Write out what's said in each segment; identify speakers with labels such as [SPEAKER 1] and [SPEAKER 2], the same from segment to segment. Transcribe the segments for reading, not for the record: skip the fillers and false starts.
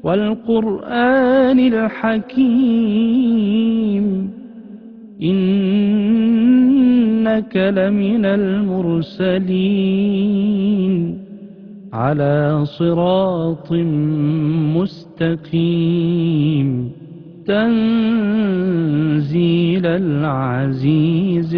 [SPEAKER 1] والقرآن الحكيم إنك لمن المرسلين على صراط مستقيم تنزيل العزيز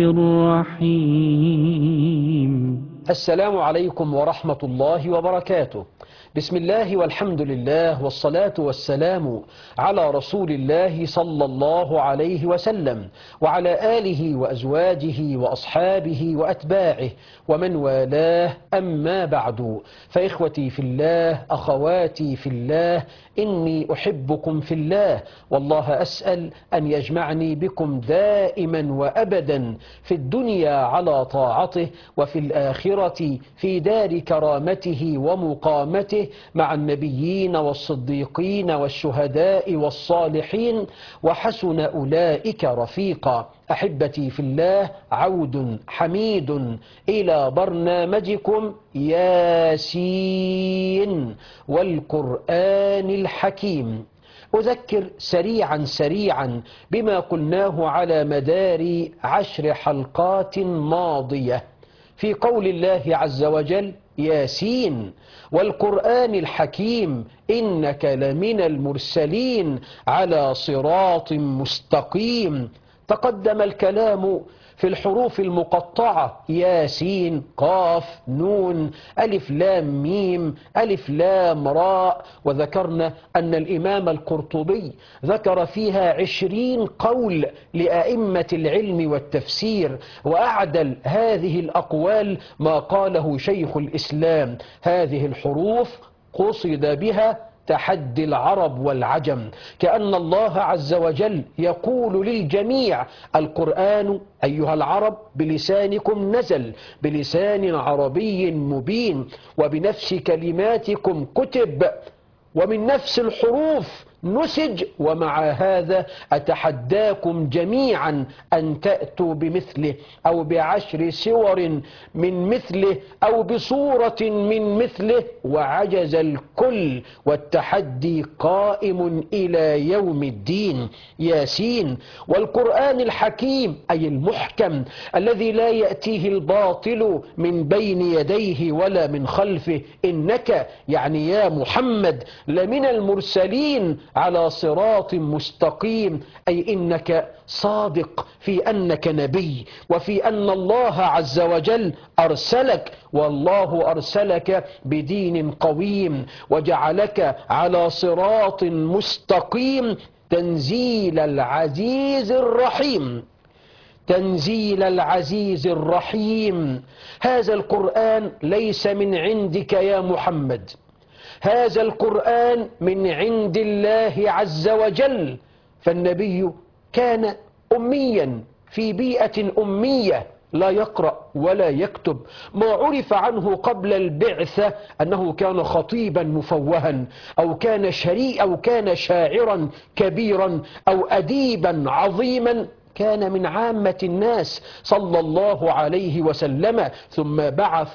[SPEAKER 1] الرحيم.
[SPEAKER 2] السلام عليكم ورحمة الله وبركاته. بسم الله والحمد لله والصلاة والسلام على رسول الله صلى الله عليه وسلم وعلى آله وأزواجه وأصحابه وأتباعه ومن والاه، أما بعد، فإخوتي في الله، أخواتي في الله، إني أحبكم في الله، والله أسأل أن يجمعني بكم دائما وأبدا في الدنيا على طاعته، وفي الآخرة في دار كرامته ومقامته مع النبيين والصديقين والشهداء والصالحين، وحسن أولئك رفيقا. أحبتي في الله، عود حميد إلى برنامجكم ياسين والقرآن الحكيم. أذكر سريعا بما قلناه على مدار 10 حلقات ماضية في قول الله عز وجل: ياسين والقرآن الحكيم إنك لمن المرسلين على صراط مستقيم. تقدم الكلام في الحروف المقطعة: ياسين، قاف، نون، ألف لام ميم، ألف لام راء، وذكرنا أن الإمام القرطبي ذكر فيها 20 قول لأئمة العلم والتفسير، وأعدل هذه الأقوال ما قاله شيخ الإسلام: هذه الحروف قصد بها تحدي العرب والعجم، كأن الله عز وجل يقول للجميع: القرآن أيها العرب بلسانكم نزل، بلسان عربي مبين، وبنفس كلماتكم كتب، ومن نفس الحروف نسج، ومع هذا أتحداكم جميعا أن تأتوا بمثله أو ب10 سور من مثله أو بصورة من مثله، وعجز الكل، والتحدي قائم إلى يوم الدين. ياسين والقرآن الحكيم أي المحكم الذي لا يأتيه الباطل من بين يديه ولا من خلفه. إنك يعني يا محمد لمن المرسلين على صراط مستقيم، أي إنك صادق في أنك نبي، وفي أن الله عز وجل أرسلك، والله أرسلك بدين قويم وجعلك على صراط مستقيم. تنزيل العزيز الرحيم، تنزيل العزيز الرحيم. هذا القرآن ليس من عندك يا محمد، هذا القرآن من عند الله عز وجل. فالنبي كان أميا في بيئة أمية، لا يقرأ ولا يكتب. ما عرف عنه قبل البعثة أنه كان خطيبا مفوها، أو كان أو كان شاعرا كبيرا، أو أديبا عظيما. كان من عامة الناس صلى الله عليه وسلم، ثم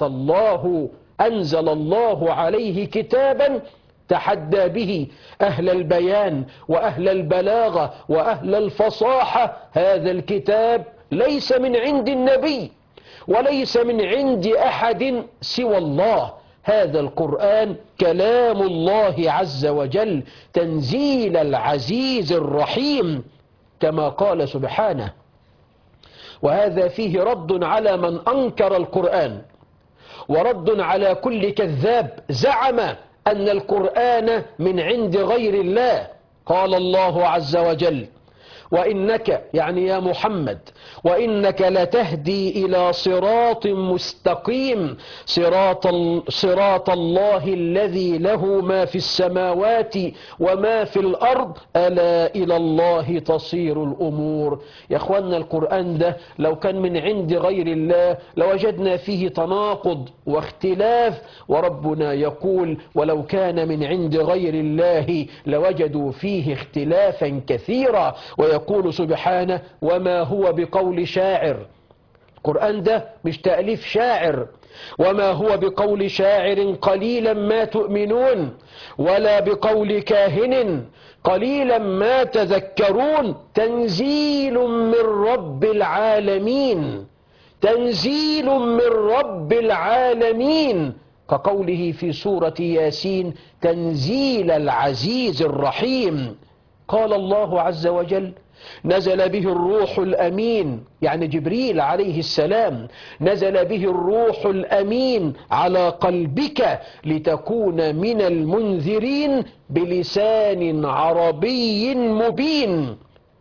[SPEAKER 2] أنزل الله عليه كتابا تحدى به أهل البيان وأهل البلاغة وأهل الفصاحة. هذا الكتاب ليس من عند النبي وليس من عند أحد سوى الله. هذا القرآن كلام الله عز وجل، تنزيل العزيز الرحيم، كما قال سبحانه. وهذا فيه رد على من أنكر القرآن، ورد على كل كذاب زعم أن القرآن من عند غير الله. قال الله عز وجل: وإنك يعني يا محمد، وإنك لتهدي إلى صراط مستقيم، صراط الله الذي له ما في السماوات وما في الأرض، ألا إلى الله تصير الأمور. يا أخوانا، القرآن ده لو كان من عند غير الله لوجدنا فيه تناقض واختلاف، وربنا يقول: ولو كان من عند غير الله لوجدوا فيه اختلافا كثيرا. ويقول سبحانه: وما هو بقول شاعر. القرآن ده مش تأليف شاعر، وما هو بقول شاعر قليلا ما تؤمنون ولا بقول كاهن قليلا ما تذكرون تنزيل من رب العالمين تنزيل من رب العالمين كقوله في سورة ياسين تنزيل العزيز الرحيم. قال الله عز وجل نزل به الروح الأمين، يعني جبريل عليه السلام نزل به الروح الأمين على قلبك لتكون من المنذرين بلسان عربي مبين.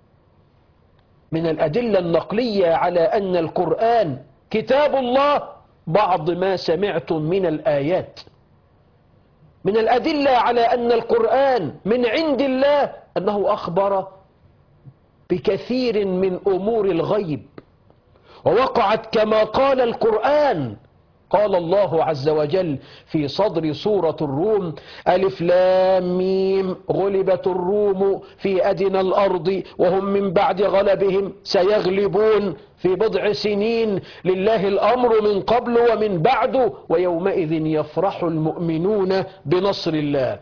[SPEAKER 2] من الأدلة النقلية على أن القرآن كتاب الله بعض ما سمعتم من الآيات. من الأدلة على أن القرآن من عند الله أنه أخبر بكثير من أمور الغيب ووقعت كما قال القرآن. قال الله عز وجل في صدر سورة الروم ألف لام ميم غلبت الروم في أدنى الأرض وهم من بعد غلبهم سيغلبون في بضع سنين لله الأمر من قبل ومن بعد ويومئذ يفرح المؤمنون بنصر الله.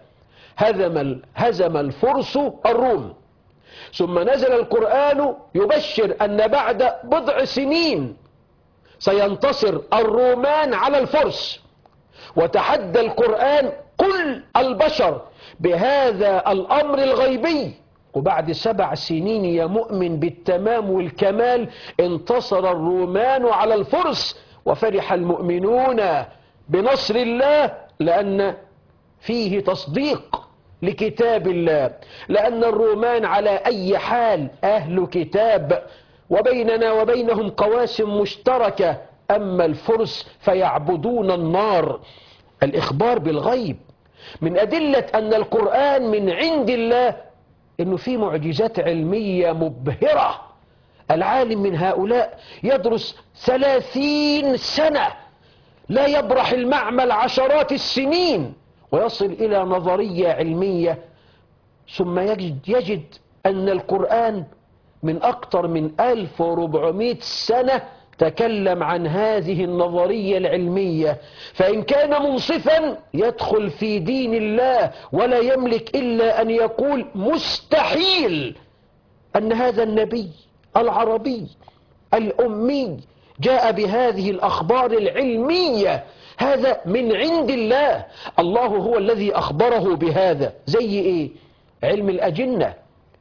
[SPEAKER 2] هزم الفرس الروم. ثم نزل القرآن يبشر أن بعد بضع سنين سينتصر الرومان على الفرس، وتحدى القرآن كل البشر بهذا الأمر الغيبي. وبعد 7 سنين يا مؤمن بالتمام والكمال انتصر الرومان على الفرس وفرح المؤمنون بنصر الله، لأن فيه تصديق لكتاب الله، لأن الرومان على أي حال أهل كتاب وبيننا وبينهم قواسم مشتركة، أما الفرس فيعبدون النار. الإخبار بالغيب من أدلة أن القرآن من عند الله إنه في معجزات علمية مبهرة. العالم من هؤلاء يدرس 30 سنة لا يبرح المعمل عشرات السنين ويصل إلى نظرية علمية، ثم يجد أن القرآن من أكثر من 1400 سنة تكلم عن هذه النظرية العلمية. فإن كان منصفا يدخل في دين الله ولا يملك إلا أن يقول مستحيل أن هذا النبي العربي الأمي جاء بهذه الأخبار العلمية. هذا من عند الله، الله هو الذي أخبره بهذا. زي إيه؟ علم الأجنة.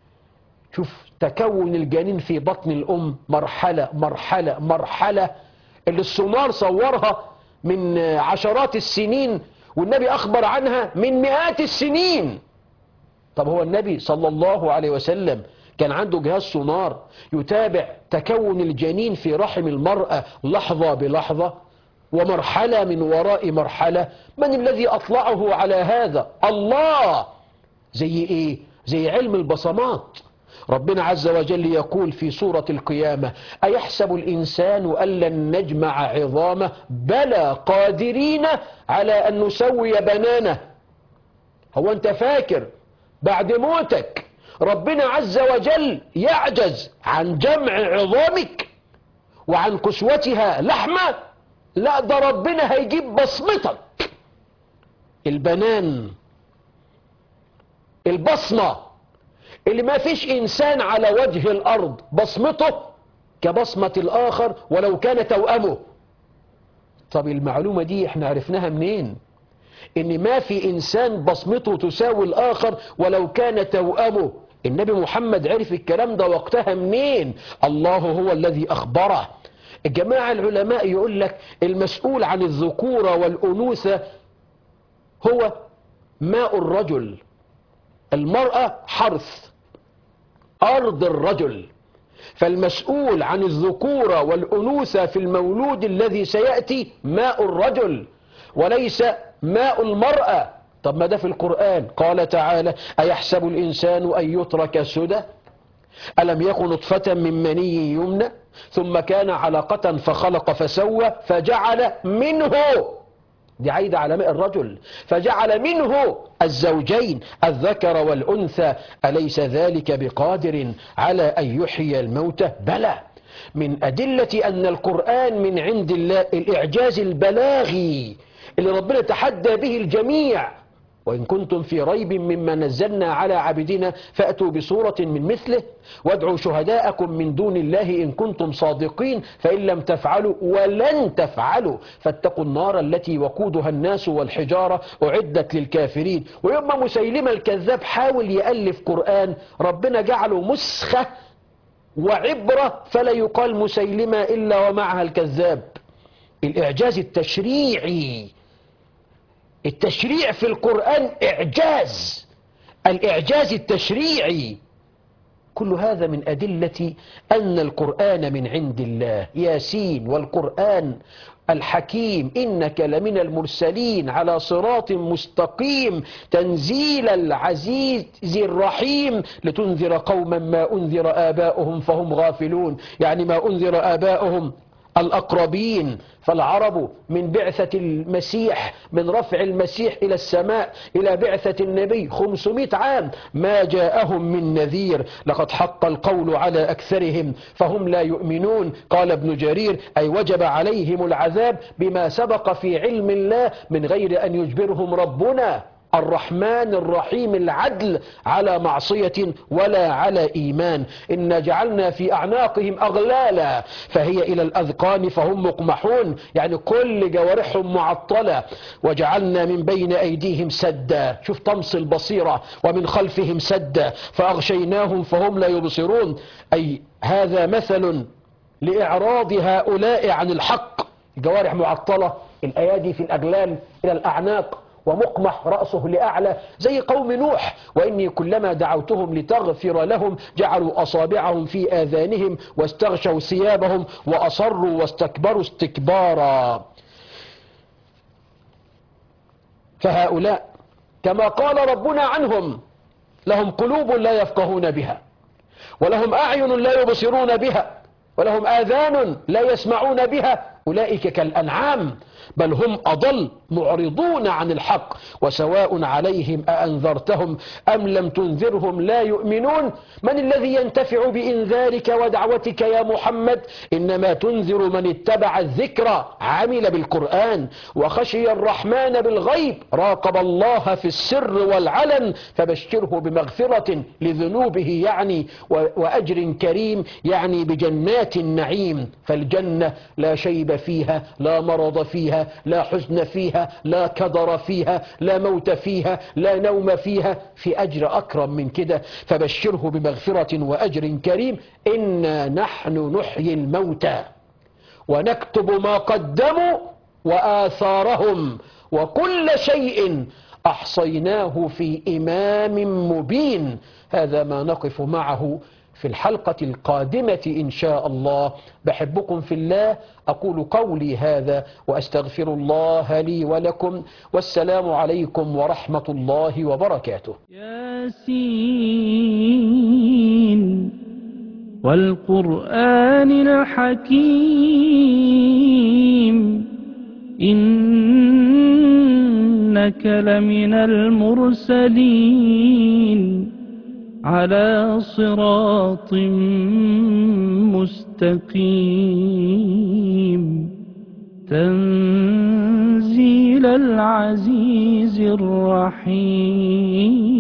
[SPEAKER 2] شوف تكون الجنين في بطن الأم مرحلة مرحلة مرحلة، اللي السونار صورها من عشرات السنين والنبي أخبر عنها من مئات السنين. طب هو النبي صلى الله عليه وسلم كان عنده جهاز سونار يتابع تكون الجنين في رحم المرأة لحظة بلحظة ومرحلة من وراء مرحلة؟ من الذي أطلعه على هذا؟ الله. زي إيه؟ زي علم البصمات. ربنا عز وجل يقول في سورة القيامة أيحسب الإنسان أن لن نجمع عظامه بلى قادرين على أن نسوي بنانه. هو أنت فاكر بعد موتك ربنا عز وجل يعجز عن جمع عظامك وعن كسوتها لحمة؟ لا، ده ربنا هيجيب بصمتك. البنان، البصمة اللي ما فيش إنسان على وجه الأرض بصمته كبصمة الآخر ولو كان توأمه. طب المعلومة دي احنا عرفناها منين؟ إن ما في إنسان بصمته تساوي الآخر ولو كان توأمه. النبي محمد عرف الكلام ده وقتها منين؟ الله هو الذي أخبره. الجماعة العلماء يقول لك المسؤول عن الذكورة والأنوثة هو ماء الرجل، المرأة حرث أرض الرجل، فالمسؤول عن الذكورة والأنوثة في المولود الذي سيأتي ماء الرجل وليس ماء المرأة. طب ما ده في القرآن قال تعالى أيحسب الإنسان أن يترك سدى ألم يكن نطفة من مني يمنى ثم كان علقة فخلق فسوى فجعل منه، دي عايدة على ماء الرجل، فجعل منه الزوجين الذكر والأنثى أليس ذلك بقادر على أن يحيي الموتى؟ بلى. من أدلة أن القرآن من عند الله الإعجاز البلاغي اللي ربنا تحدى به الجميع. وإن كنتم في ريب مما نزلنا على عبدنا فأتوا بسورة من مثله وادعوا شهداءكم من دون الله إن كنتم صادقين فإن لم تفعلوا ولن تفعلوا فاتقوا النار التي وقودها الناس والحجارة أعدت للكافرين. ويوم مسيلمة الكذاب حاول يألف قرآن ربنا جعله مسخة وعبرة فلا يقال مسيلمة إلا ومعها الكذاب. الإعجاز التشريعي، التشريع في القرآن إعجاز، الإعجاز التشريعي، كل هذا من أدلة أن القرآن من عند الله. ياسين والقرآن الحكيم إنك لمن المرسلين على صراط مستقيم تنزيل العزيز الرحيم لتنذر قوما ما أنذر آباؤهم فهم غافلون، يعني ما أنذر آباؤهم الأقربين. فالعرب من بعثة المسيح، من رفع المسيح إلى السماء إلى بعثة النبي 500 عام ما جاءهم من نذير، لقد حق القول على أكثرهم فهم لا يؤمنون. قال ابن جرير أي وجب عليهم العذاب بما سبق في علم الله من غير أن يجبرهم ربنا الرحمن الرحيم العدل على معصية ولا على إيمان. إنا جعلنا في أعناقهم أغلالا فهي إلى الأذقان فهم مقمحون، يعني كل جوارحهم معطلة. وجعلنا من بين أيديهم سدا، شوف طمس البصيرة، ومن خلفهم سدا فأغشيناهم فهم لا يبصرون. أي هذا مثل لإعراض هؤلاء عن الحق. الجوارح معطلة، الأيادي في الأغلال إلى الأعناق ومقمح رأسه لأعلى زي قوم نوح. وإني كلما دعوتهم لتغفر لهم جعلوا أصابعهم في آذانهم واستغشوا ثيابهم وأصروا واستكبروا استكبارا. فهؤلاء كما قال ربنا عنهم لهم قلوب لا يفقهون بها، ولهم أعين لا يبصرون بها، ولهم آذان لا يسمعون بها، أولئك كالأنعام بل هم أضل معرضون عن الحق وسواء عليهم أأنذرتهم أم لم تنذرهم لا يؤمنون. من الذي ينتفع بإنذارك ودعوتك يا محمد؟ إنما تنذر من اتبع الذكر عمل بالقرآن وخشي الرحمن بالغيب راقب الله في السر والعلن فبشره بمغفرة لذنوبه يعني وأجر كريم يعني بجنات النعيم. فالجنة لا شيب فيها، لا مرض فيها، لا حزن فيها، لا كدر فيها، لا موت فيها، لا نوم فيها، في أجر أكرم من كده. فبشره بمغفرة وأجر كريم. إنا نحن نحيي الموتى ونكتب ما قدموا وآثارهم وكل شيء أحصيناه في إمام مبين. هذا ما نقف معه في الحلقة القادمة إن شاء الله. بحبكم في الله، أقول قولي هذا وأستغفر الله لي ولكم، والسلام عليكم ورحمة الله وبركاته.
[SPEAKER 1] ياسين والقرآن الحكيم إنك لمن المرسلين على صراط مستقيم تنزيل العزيز الرحيم.